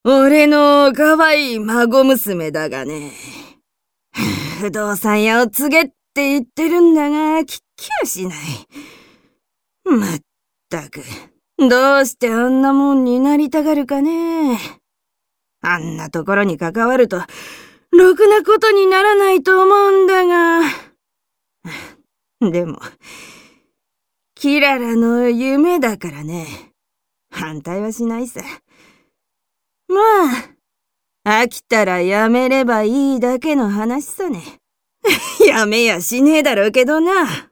俺の可愛い孫娘だがね。不動産屋を継げって言ってるんだが、聞きやしない。まったく、どうしてあんなもんになりたがるかね。あんなところに関わると、ろくなことにならないと思うんだが。でも、キララの夢だからね。反対はしないさ。まあ、飽きたらやめればいいだけの話さね。やめやしねえだろうけどな。